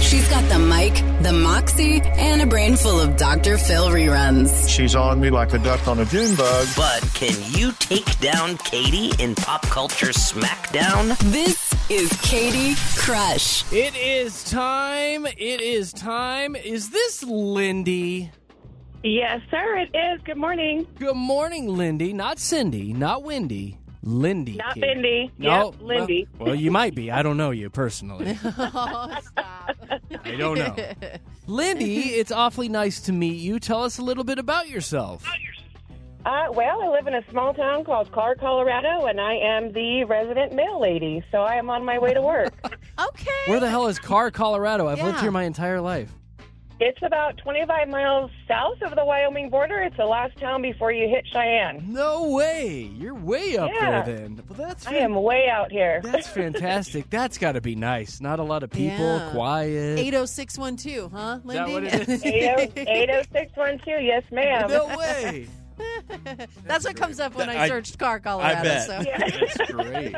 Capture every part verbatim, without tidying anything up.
She's got the mic, the moxie, and a brain full of Doctor Phil reruns. She's on me like a duck on a June bug. But can you take down Katie in Pop Culture Smackdown? This is Katie Crush. It is time. It is time. Is this Lindy? Yes, sir, it is. Good morning. Good morning, Lindy. Not Cindy, not Wendy. Lindy. Not Katie. Lindy. No, Yep, Lindy. Well, well, you might be. I don't know you personally. Oh, stop. I don't know. Lindy, it's awfully nice to meet you. Tell us a little bit about yourself. Uh, well, I live in a small town called Clark, Colorado, and I am the resident mail lady, so I am on my way to work. Okay. Where the hell is Carr, Colorado? I've lived Yeah. here my entire life. It's about twenty-five miles south of the Wyoming border. It's the last town before you hit Cheyenne. No way. You're way up Yeah. there then. Well, that's I am way out here. That's fantastic. That's got to be nice. Not a lot of people, Yeah. quiet. eight oh six one two, huh, Is that Lindy? what it is? eight oh six one two, yes, ma'am. No way. That's what comes up when I, I- searched Car, Colorado. I bet. So. That's great.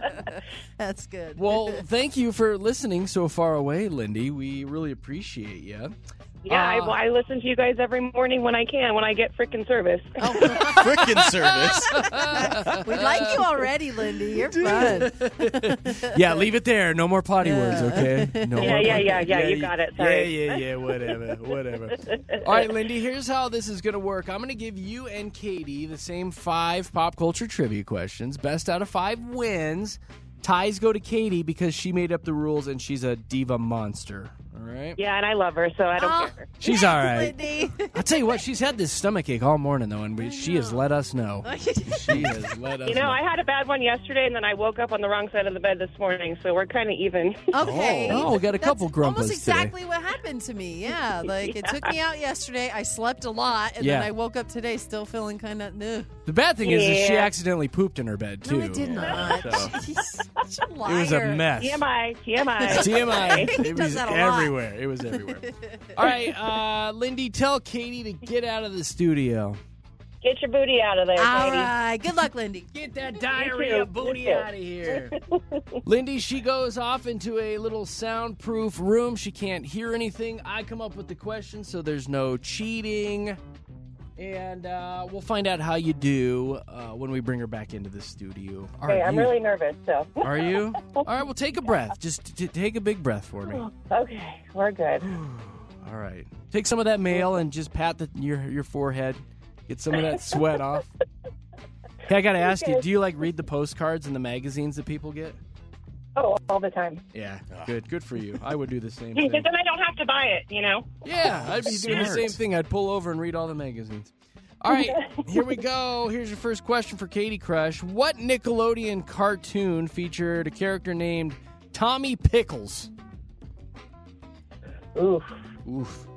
That's good. Well, thank you for listening so far away, Lindy. We really appreciate you. Yeah, I, Uh, I listen to you guys every morning when I can, when I get frickin' service. Oh, Frickin' service. we like you already, Lindy. You're fun. Yeah, leave it there. No more potty words, okay? No Yeah, more yeah, potty- yeah, yeah, you got it. Sorry. Yeah, yeah, yeah, whatever, whatever. All right, Lindy, here's how this is going to work. I'm going to give you and Katie the same five pop culture trivia questions. Best out of five wins. Ties go to Katie because she made up the rules and she's a diva monster. All right? Yeah, and I love her, so I don't Oh. care. She's Yes, all right. Lindy. I'll tell you what, she's had this stomach ache all morning, though, and we, she has let us know. She has let us You know, I had a bad one yesterday, and then I woke up on the wrong side of the bed this morning, so we're kind of even. Okay. Oh, we got a couple That's grumpas almost exactly today. what happened to me. Yeah, like it took me out yesterday. I slept a lot, and Yeah. then I woke up today still feeling kind of. The bad thing is, is she Yeah. accidentally pooped in her bed, too. No, I did not. So, She's such a it liar. was a mess. T M I, T M I. T M I. He It does was that a lot. everywhere. It was everywhere. All right, uh, Lindy, tell Katie to get out of the studio. Get your booty out of there, All Katie. right. Good luck, Lindy. Get that diarrhea booty out of here. Lindy, she goes off into a little soundproof room. She can't hear anything. I come up with the questions, so there's no cheating. And uh, we'll find out how you do uh, when we bring her back into the studio. Are Okay, I'm you? really nervous, so. Are you? All right, well, take a breath. Just t- take a big breath for me. Okay, we're good. All right. Take some of that mail and just pat the, your your forehead. Get some of that sweat off. Hey, I got to ask you, do you, like, read the postcards and the magazines that people get? Oh, all the time. Yeah, good. Good for you. I would do the same Because thing. then I don't have to buy it, you know? Yeah, I'd be doing the Smart. same thing. I'd pull over and read all the magazines. All right, here we go. Here's your first question for Katie Crush. What Nickelodeon cartoon featured a character named Tommy Pickles? Oof. Oof.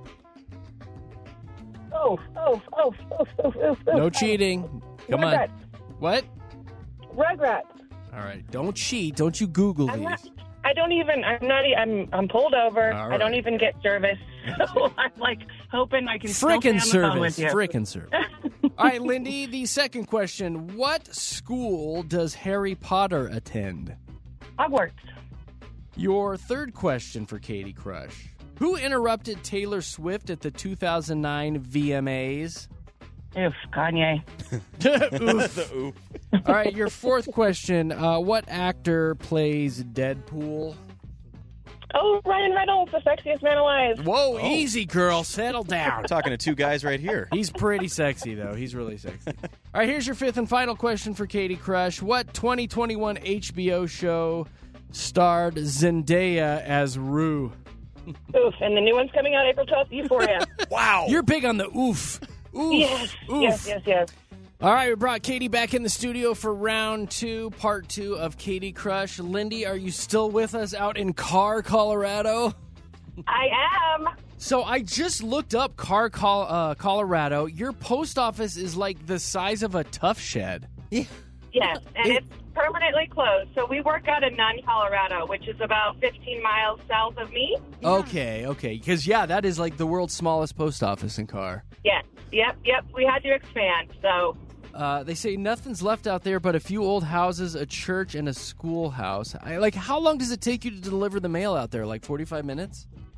Oof, oof, oof, oof, oof, oof. No cheating. Come on. Rugrats. What? Rugrats. All right, don't cheat. Don't you Google I'm these. not, I don't even, I'm not, e- I'm, I'm pulled over. All I don't right. even get service. So I'm like hoping I can still stay Frickin' on the phone service. with you. Frickin' service. All right, Lindy, the second question. What school does Harry Potter attend? Hogwarts. Your third question for Katie Crush. Who interrupted Taylor Swift at the two thousand nine V M As? Oof, Kanye. Oof. The oof. All right, your fourth question. Uh, what actor plays Deadpool? Oh, Ryan Reynolds, the sexiest man alive. Whoa, Oh. easy, girl. Settle down. We're talking to two guys right here. He's pretty sexy, though. He's really sexy. All right, here's your fifth and final question for Katie Crush. What twenty twenty-one H B O show starred Zendaya as Rue? Oof, and the new one's coming out April twelfth, Euphoria. Wow. You're big on the oof. Oof. yes, Oof. yes, yes, yes. All right, we brought Katie back in the studio for round two, part two of Katie Crush. Lindy, are you still with us out in Carr, Colorado? I am. So I just looked up Carr, Col- uh, Colorado. Your post office is like the size of a tough shed. Yes, and it's permanently closed. So we work out in Nunn, Colorado, which is about fifteen miles south of me. Okay, okay. Because, yeah, that is like the world's smallest post office in Carr. Yes, yep, yep. We had to expand, so... Uh, they say nothing's left out there but a few old houses, a church, and a schoolhouse. I, like, how long does it take you to deliver the mail out there? Like forty-five minutes?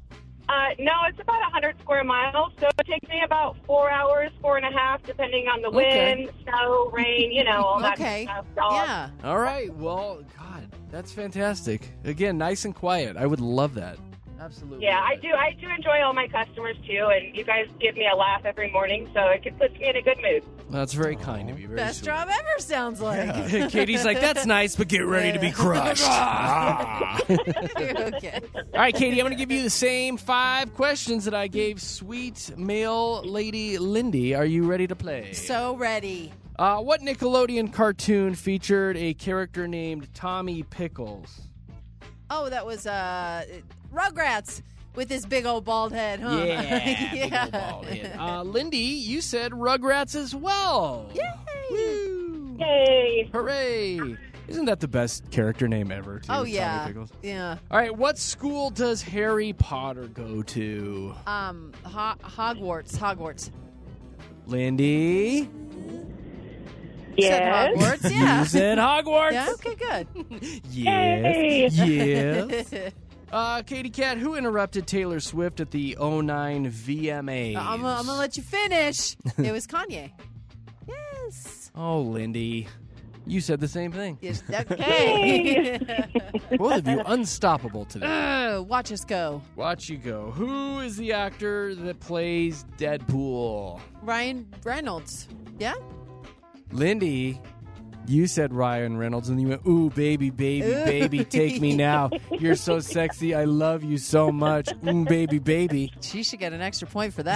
Uh, no, it's about one hundred square miles, so it takes me about four hours, four and a half, depending on the Okay. wind, snow, rain, you know, all that Okay. stuff. Dogs. Yeah. All right. Well, God, that's fantastic. Again, nice and quiet. I would love that. Absolutely. Yeah, love I it. do. I do enjoy all my customers too, and you guys give me a laugh every morning, so it can- puts me in a good mood. That's very kind of you. Very Best sweet. job ever, sounds like. Katie's like, that's nice, but get ready to be crushed. Ah. Okay. All right, Katie, I'm going to give you the same five questions that I gave sweet male lady Lindy. Are you ready to play? So ready. Uh, what Nickelodeon cartoon featured a character named Tommy Pickles? Oh, that was uh, Rugrats with his big old bald head, huh? Yeah, big old bald head. Uh, Lindy, you said Rugrats as well. Yay! Woo. Yay! Hooray! Isn't that the best character name ever, too? Oh, Tommy yeah. Pickles? Yeah. All right, what school does Harry Potter go to? Um, Ho- Hogwarts. Hogwarts. Lindy? Said Yes. Hogwarts, yeah. You said Hogwarts. Yeah, okay, good. Yes. Yes. Uh, Katie Cat, who interrupted Taylor Swift at the oh nine V M As? I'm going to let you finish. It was Kanye. Yes. Oh, Lindy. You said the same thing. Yes. Okay. Both of you unstoppable today. Uh, watch us go. Watch you go. Who is the actor that plays Deadpool? Ryan Reynolds. Yeah? Lindy, you said Ryan Reynolds, and you went, ooh, baby, baby, Ooh. baby, take me now. You're so sexy. I love you so much. Ooh, baby, baby. She should get an extra point for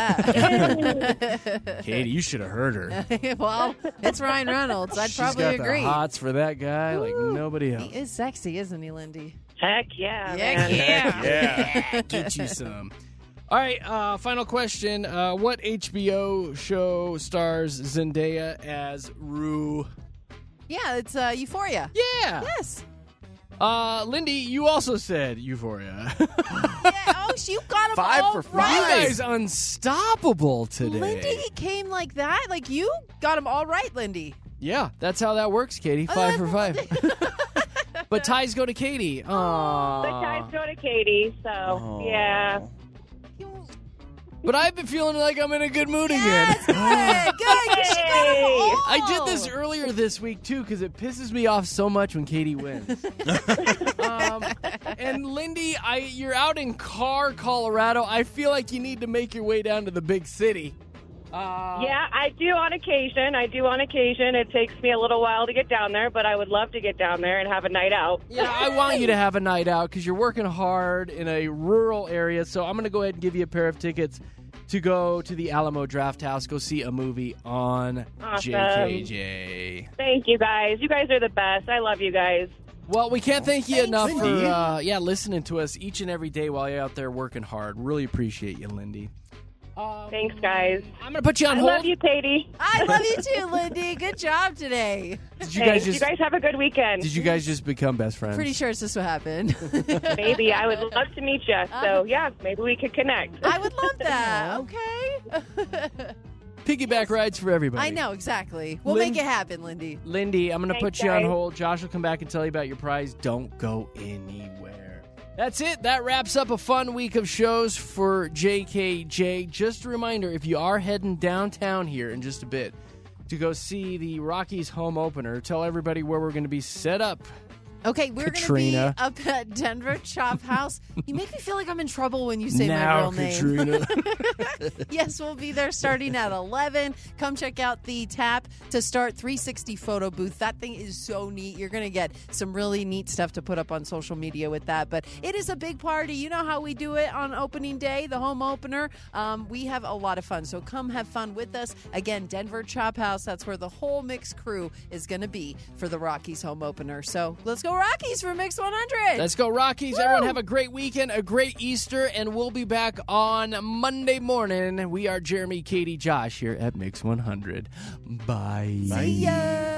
that. Katie, you should have heard her. Well, it's Ryan Reynolds. I'd She's probably got agree. the hots for that guy like Ooh. nobody else. He is sexy, isn't he, Lindy? Heck yeah, Yeah, man. yeah. Yeah, get you some. All right, uh, final question. Uh, what H B O show stars Zendaya as Rue? Yeah, it's uh, Euphoria. Yeah. Yes. Uh, Lindy, you also said Euphoria. Yeah. Oh, you got him Five all for You five. right. guys unstoppable today. Lindy came like that. Like you got him all right, Lindy. Yeah, that's how that works, Katie. Five for five. But ties go to Katie. Aww. The ties go to Katie, so Oh. yeah. But I've been feeling like I'm in a good mood Yes, again. good, good. You should got him all. I did this earlier this week, too, because it pisses me off so much when Katie wins. um, and Lindy, I, you're out in Carr, Colorado. I feel like you need to make your way down to the big city. Uh, Yeah, I do on occasion. I do on occasion. It takes me a little while to get down there, but I would love to get down there and have a night out. Yeah, I want you to have a night out because you're working hard in a rural area. So I'm going to go ahead and give you a pair of tickets to go to the Alamo Draft House, go see a movie on Awesome. J K J. Thank you, guys. You guys are the best. I love you guys. Well, we can't thank you Thanks, enough for Lindy. uh, yeah listening to us each and every day while you're out there working hard. Really appreciate you, Lindy. Um, Thanks, guys. I'm going to put you on I hold. love you, Katie. I love you too, Lindy. Good job today. Did you Thanks. guys just you guys have a good weekend. Did you guys just become best friends? Pretty sure it's just what happened. Maybe. I would love to meet you. So, yeah, maybe we could connect. I would love that. Okay. Piggyback rides for everybody. I know exactly. We'll Lin- make it happen, Lindy. Lindy, I'm going to Thanks, put you on guys. hold. Josh will come back and tell you about your prize. Don't go anywhere. That's it. That wraps up a fun week of shows for J K J. Just a reminder, if you are heading downtown here in just a bit to go see the Rockies home opener, tell everybody where we're going to be set up. Okay, we're Katrina. going to be up at Denver Chop House. You make me feel like I'm in trouble when you say now, my real name. Katrina. Yes, we'll be there starting at eleven. Come check out the Tap to Start three sixty photo booth. That thing is so neat. You're going to get some really neat stuff to put up on social media with that. But it is a big party. You know how we do it on opening day, the home opener. Um, we have a lot of fun. So come have fun with us. Again, Denver Chop House. That's where the whole Mix crew is going to be for the Rockies home opener. So let's go Rockies for Mix one hundred. Let's go, Rockies. Everyone have a great weekend, a great Easter, and we'll be back on Monday morning. We are Jeremy, Katie, Josh here at Mix one hundred. Bye. See ya.